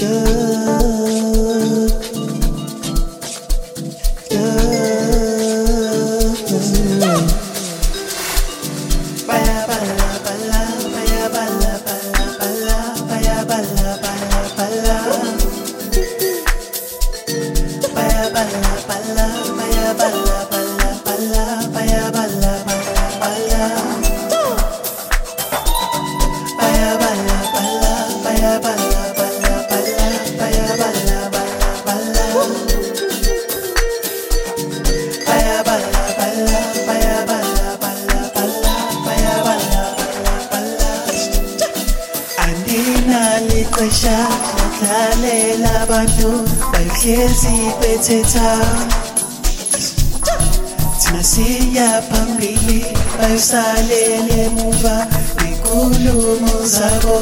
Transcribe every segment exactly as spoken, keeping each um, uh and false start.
Salele muva inkulumo zabo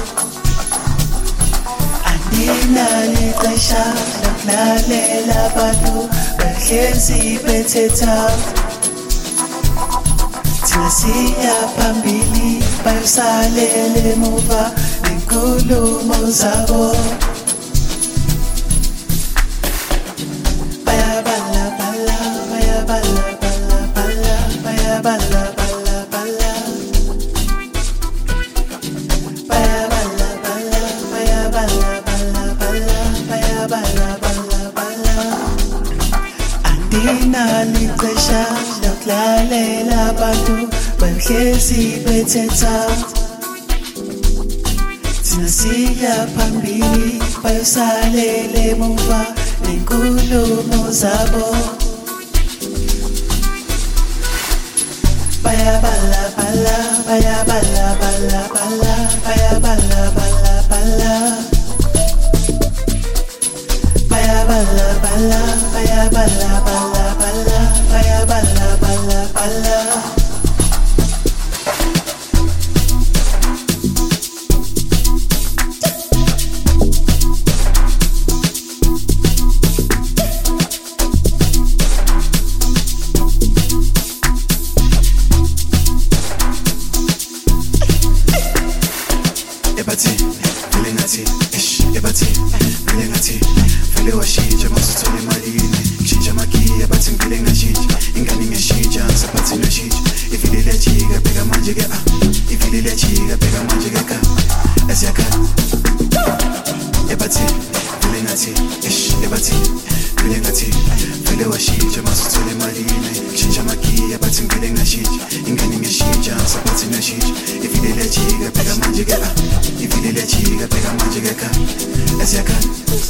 andinalo ixesha lokulalela abantu behlezi bethetha thina siya phambili bayosalele muva inkulumo zabo bayabala bala bayabala bala bala bayabala nalixesha lokulalela abantu behlezi bethetha thina siya phambili bayosalele muva nenkulumo zabo bayabala bala bayabala bala bala bayabala bala bala bayabala bala bayabala bala bala bayabala bala bala ebati feeling ngathi ish ebati feeling ngathi vele washintsha masuthola emalini kushintsha magiya bathi ngivele ngashintsha ingane ngeshintsha ngisaphathi noshintsha ivile liyajika bheka manje ke ah ivile liyajika bheka manje ke ka asiyakhala ebati vele ngathi ish ebati vele ngathi vele washintsha masuthola emalini kushintsha magiya bathi ngivele ngashintsha ingane ngeshintsha ngisaphathi noshintsha ivile liyajika bheka manje ke ah ivile liyajika bheka manje ke ka asiyakhala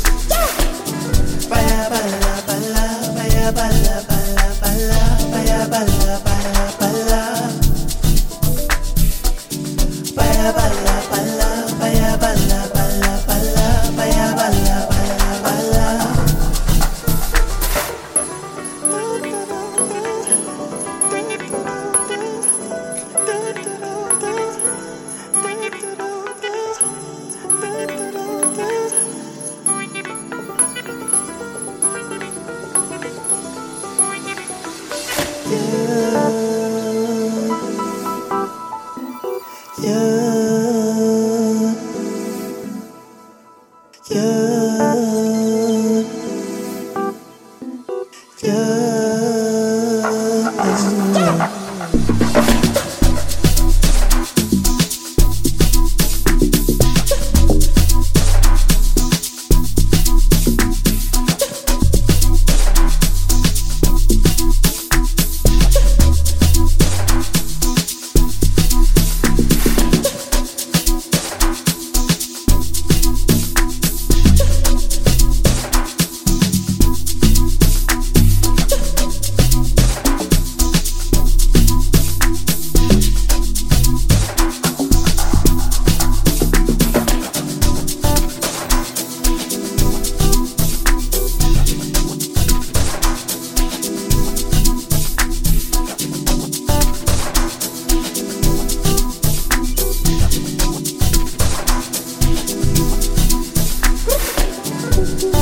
bayabala bala bayabala bala bala bayabala bala bala bayabala bala bayabala bala bala bayabala bala bala Thank you.